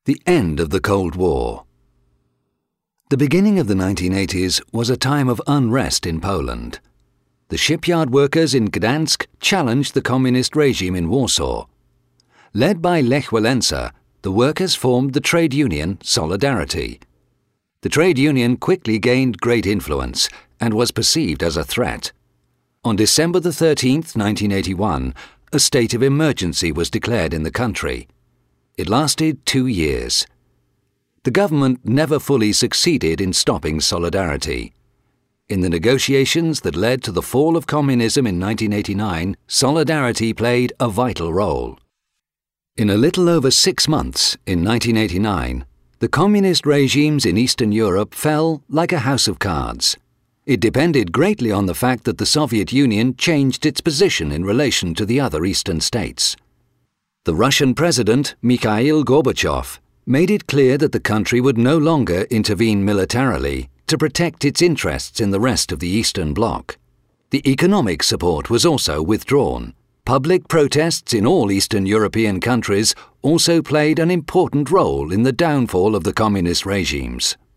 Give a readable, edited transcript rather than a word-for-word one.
The end of the Cold War. The beginning of the 1980s was a time of unrest in Poland. The shipyard workers in Gdansk challenged the communist regime in Warsaw. Led by Lech Walesa, the workers formed the trade union Solidarity. The trade union quickly gained great influence and was perceived as a threat. On December 13, 1981, a state of emergency was declared in the country. It lasted 2 years. The government never fully succeeded in stopping Solidarity. In the negotiations that led to the fall of communism in 1989, Solidarity played a vital role. In a little over 6 months, in 1989, the communist regimes in Eastern Europe fell like a house of cards. It depended greatly on the fact that the Soviet Union changed its position in relation to the other Eastern states. The Russian President, Mikhail Gorbachev, made it clear that the country would no longer intervene militarily to protect its interests in the rest of the Eastern Bloc. The economic support was also withdrawn. Public protests in all Eastern European countries also played an important role in the downfall of the communist regimes.